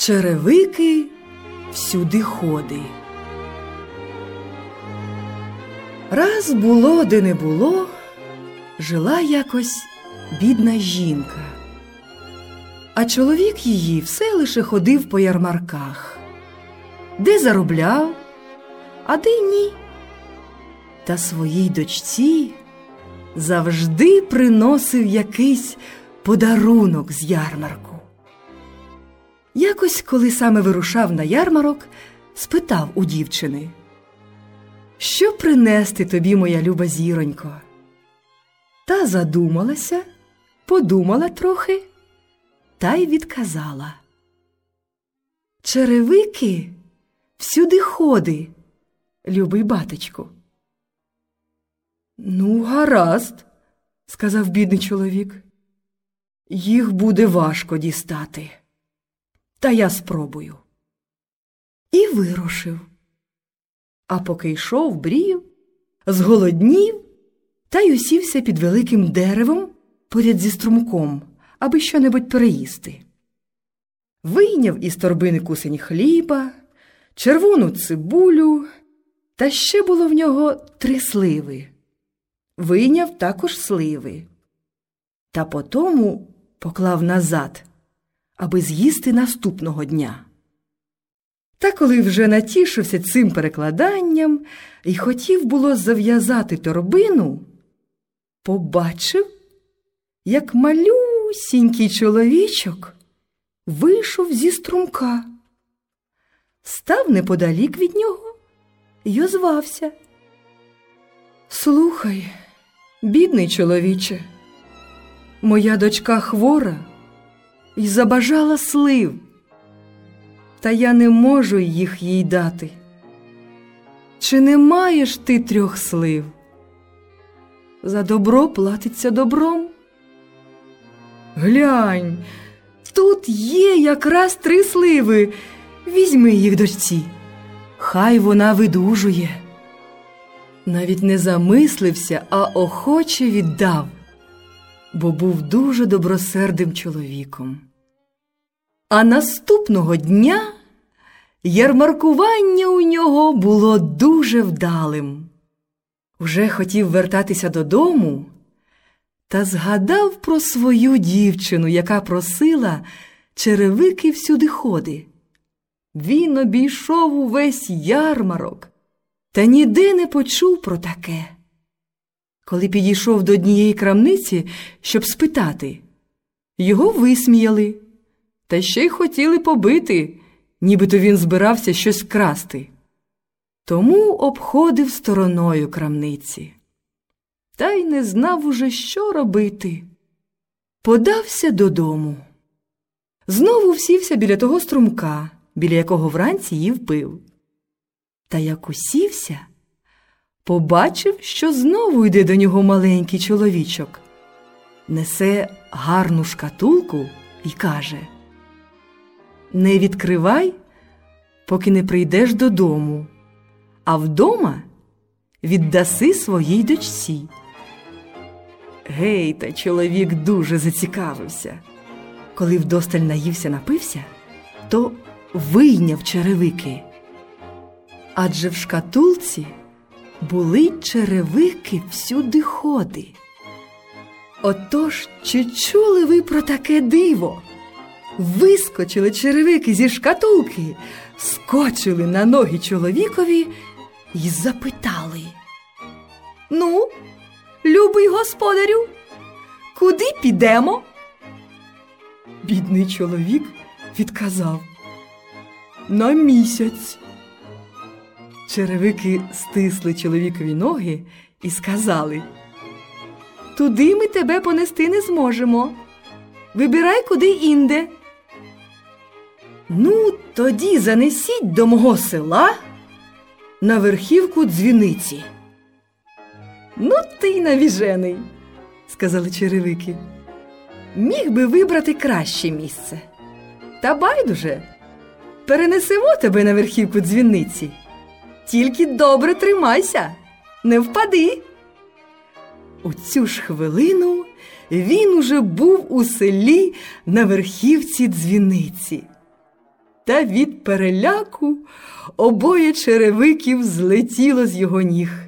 Черевики всюди ходи. Раз було, де не було, жила якось бідна жінка. А чоловік її все лише ходив по ярмарках, де заробляв, а де й ні. Та своїй дочці завжди приносив якийсь подарунок з ярмарку. Якось, коли саме вирушав на ярмарок, спитав у дівчини: «Що принести тобі, моя люба зіронько?» Та задумалася, подумала трохи, та й відказала: «Черевики всюди ходи, любий батечку». «Ну, гаразд», – сказав бідний чоловік, – «їх буде важко дістати, та я спробую». І вирушив. А поки йшов, брів, зголоднів та й усівся під великим деревом поряд зі струмком, аби що-небудь переїсти. Вийняв із торбини кусень хліба, червону цибулю, та ще було в нього 3 сливи. Вийняв також сливи. Та потому поклав назад, аби з'їсти наступного дня. Та коли вже натішився цим перекладанням і хотів було зав'язати торбину, побачив, як малюсінький чоловічок вийшов зі струмка, став неподалік від нього й озвався: «Слухай, бідний чоловіче, моя дочка хвора й забажала слив, та я не можу їх їй дати. Чи не маєш ти 3 слив? За добро платиться добром. Глянь, тут є якраз 3 сливи, візьми їх дочці, хай вона видужує». Навіть не замислився, а охоче віддав, бо був дуже добросердим чоловіком. А наступного дня ярмаркування у нього було дуже вдалим. Вже хотів вертатися додому, та згадав про свою дівчину, яка просила черевики всюди ходи. Він обійшов увесь ярмарок, та ніде не почув про таке. Коли підійшов до однієї крамниці, щоб спитати, його висміяли, та ще й хотіли побити, нібито він збирався щось красти. Тому обходив стороною крамниці. Та й не знав уже, що робити. Подався додому. Знову всівся біля того струмка, біля якого вранці їв пив. Та як усівся, побачив, що знову йде до нього маленький чоловічок. Несе гарну шкатулку і каже: «Не відкривай, поки не прийдеш додому, а вдома віддаси своїй дочці». Гей, та чоловік дуже зацікавився. Коли вдосталь наївся, напився, то вийняв черевики. Адже в шкатулці були черевики всюди ходи. Отож, чи чули ви про таке диво? Вискочили черевики зі шкатулки, скочили на ноги чоловікові й запитали: «Ну, любий господарю, куди підемо?» Бідний чоловік відказав: «На місяць». Черевики стисли чоловікові ноги і сказали: «Туди ми тебе понести не зможемо. Вибирай куди інде». «Ну, тоді занесіть до мого села на верхівку дзвіниці». «Ну, ти й навіжений», – сказали черевики. «Міг би вибрати краще місце. Та байдуже, перенесемо тебе на верхівку дзвіниці. Тільки добре тримайся, не впади». У цю ж хвилину він уже був у селі на верхівці дзвіниці. та від переляку обоє черевиків злетіло з його ніг.